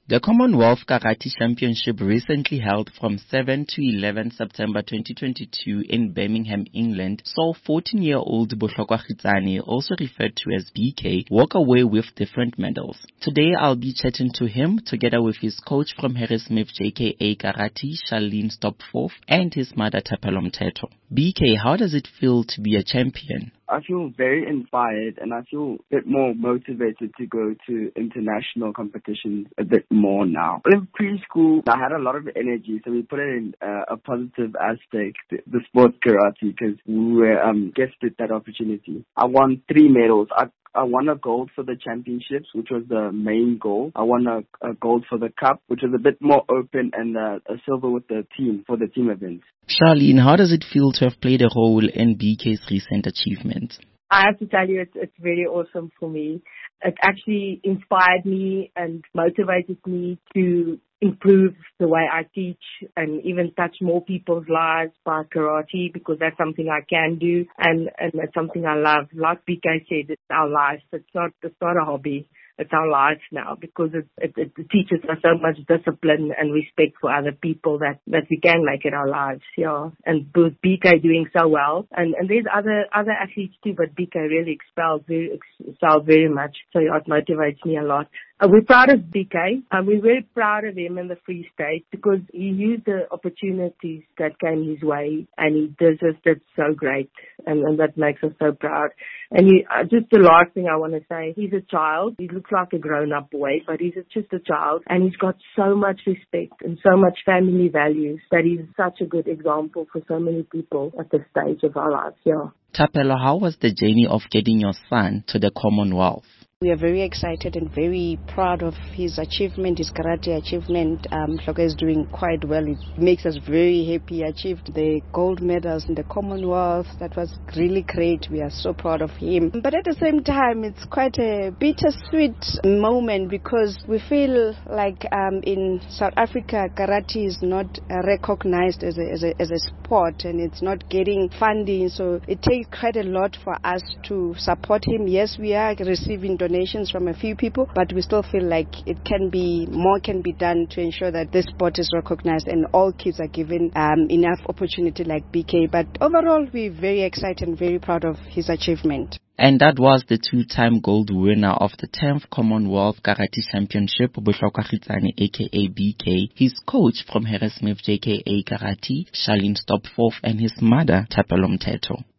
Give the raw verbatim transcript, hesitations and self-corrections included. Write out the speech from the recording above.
The Commonwealth Karate Championship, recently held from seventh to eleventh September twenty twenty-two in Birmingham, England, saw fourteen-year-old Bohlokwa Khitsane, also referred to as B K, walk away with different medals. Today I'll be chatting to him together with his coach from Harrismith J K A Karate, Charlene Stopforth, and his mother Thapelo Mthethwa. B K, how does it feel to be a champion? I feel very inspired and I feel a bit more motivated to go to international competitions a bit more now. In preschool, I had a lot of energy, so we put it in uh, a positive aspect, the sports karate, because we were um, gifted that opportunity. I won three medals. I I won a gold for the championships, which was the main goal. I won a, a gold for the cup, which was a bit more open, and uh, a silver with the team for the team events. Charlene, how does it feel to have played a role in B K's recent achievements? I have to tell you, it's, it's very awesome for me. It actually inspired me and motivated me to improve the way I teach and even touch more people's lives by karate, because that's something I can do and, and it's something I love. Like B K said, it's our life. It's not, it's not a hobby. It's our life now, because it, it, it teaches us so much discipline and respect for other people that, that we can make it our lives. Yeah. And with B K doing so well, and, and there's other, other athletes too, but B K really excelled very, excelled very much. So yeah, it motivates me a lot. Uh, we're proud of B K. Um, we're very proud of him in the Free State because he used the opportunities that came his way and he did just did so great, and, and that makes us so proud. And he, uh, just the last thing I want to say, he's a child. He looks like a grown-up boy, but he's just a child, and he's got so much respect and so much family values that he's such a good example for so many people at this stage of our lives. Yeah. Thapelo, how was the journey of getting your son to the Commonwealth? We are very excited and very proud of his achievement, his karate achievement. Um, Hloka is doing quite well. It makes us very happy. He achieved the gold medals in the Commonwealth. That was really great. We are so proud of him. But at the same time, it's quite a bittersweet moment because we feel like um, in South Africa, karate is not uh, recognized as a, as, a, as a sport, and it's not getting funding. So it takes quite a lot for us to support him. Yes, we are receiving donations from a few people, but we still feel like it can be more can be done to ensure that this sport is recognized and all kids are given um, enough opportunity like B K. But overall, we're very excited and very proud of his achievement. And that was the two-time gold winner of the tenth Commonwealth Karate Championship, Bohlokwa Khitsane, aka B K, his coach from Harrismith J K A Karate, Charlene Stopforth, and his mother, Thapelo Mthethwa.